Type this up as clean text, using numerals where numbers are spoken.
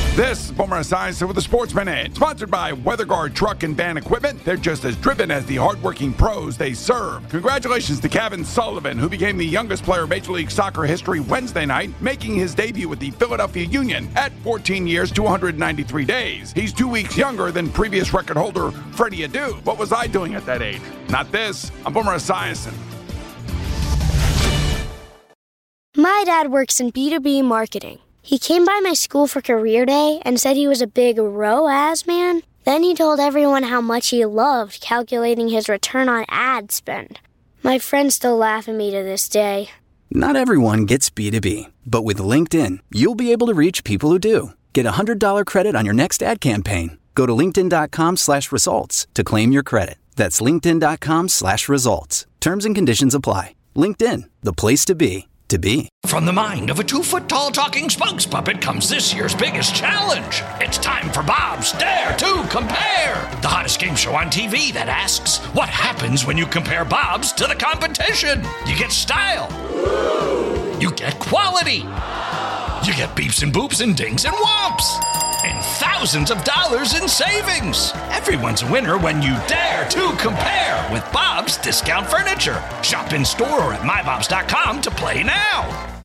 This is Boomer Esiason with the Sports Minute, sponsored by WeatherGuard Truck and Van Equipment. They're just as driven as the hardworking pros they serve. Congratulations to Kevin Sullivan, who became the youngest player in Major League Soccer history Wednesday night, making his debut with the Philadelphia Union at 14 years, 293 days. He's 2 weeks younger than previous record holder Freddie Adu. What was I doing at that age? Not this. I'm Boomer Esiason. My dad works in B2B marketing. He came by my school for career day and said he was a big ROAS man. Then he told everyone how much he loved calculating his return on ad spend. My friends still laugh at me to this day. Not everyone gets B2B, but with LinkedIn, you'll be able to reach people who do. Get a $100 credit on your next ad campaign. Go to linkedin.com/results to claim your credit. That's linkedin.com/results. Terms and conditions apply. LinkedIn, the place to be. From the mind of a 2-foot-tall talking spokes puppet comes this year's biggest challenge. It's time for Bob's Dare to Compare, the hottest game show on TV that asks, what happens when you compare Bob's to the competition? You get style. You get quality. You get beeps and boops and dings and whomps. And thousands of dollars in savings. Everyone's a winner when you dare to compare with Bob's Discount Furniture. Shop in store or at mybobs.com to play now.